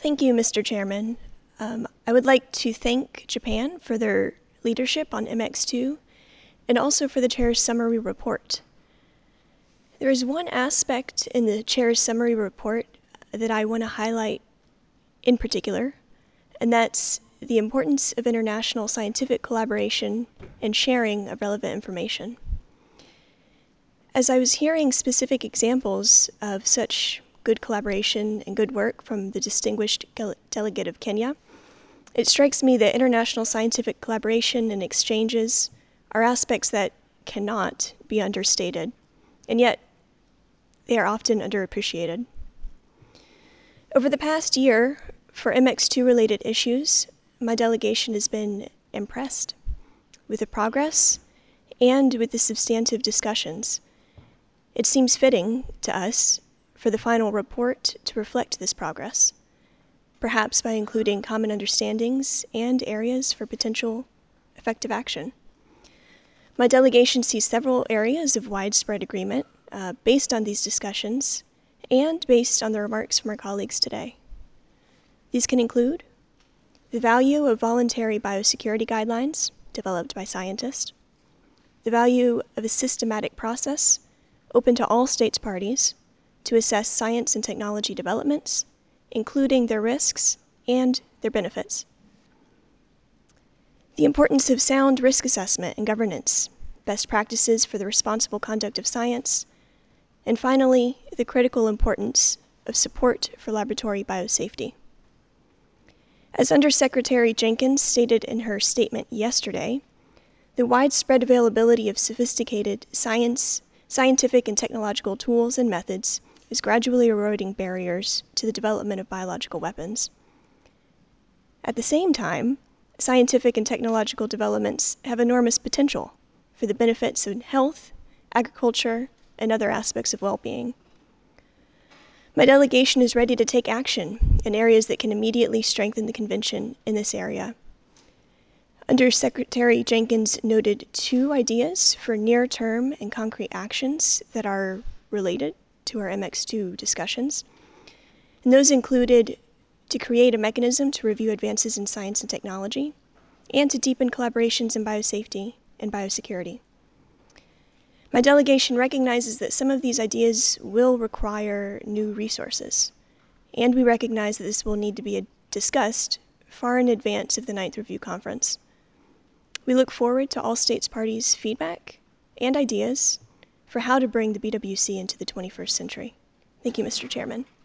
Thank you, Mr. Chairman. I would like to thank Japan for their leadership on MX2 and also for the chair's summary report. There is one aspect in the chair's summary report that I want to highlight in particular, and that's the importance of international scientific collaboration and sharing of relevant information. As I was hearing specific examples of such good collaboration and good work from the distinguished delegate of Kenya, it strikes me that international scientific collaboration and exchanges are aspects that cannot be understated, and yet they are often underappreciated. Over the past year, for MX2-related issues, my delegation has been impressed with the progress and with the substantive discussions. It seems fitting to us for the final report to reflect this progress, perhaps by including common understandings and areas for potential effective action. My delegation sees several areas of widespread agreement based on these discussions and based on the remarks from our colleagues today. These can include the value of voluntary biosecurity guidelines developed by scientists, the value of a systematic process open to all states parties to assess science and technology developments, including their risks and their benefits. The importance of sound risk assessment and governance, best practices for the responsible conduct of science, and finally, the critical importance of support for laboratory biosafety. As Undersecretary Jenkins stated in her statement yesterday, the widespread availability of sophisticated scientific and technological tools and methods is gradually eroding barriers to the development of biological weapons. At the same time, scientific and technological developments have enormous potential for the benefits of health, agriculture, and other aspects of well-being. My delegation is ready to take action in areas that can immediately strengthen the Convention in this area. Undersecretary Jenkins noted 2 ideas for near-term and concrete actions that are related to our MX2 discussions. And those included to create a mechanism to review advances in science and technology, and to deepen collaborations in biosafety and biosecurity. My delegation recognizes that some of these ideas will require new resources, and we recognize that this will need to be discussed far in advance of the 9th Review Conference. We look forward to all states parties' feedback and ideas for how to bring the BWC into the 21st century. Thank you, Mr. Chairman.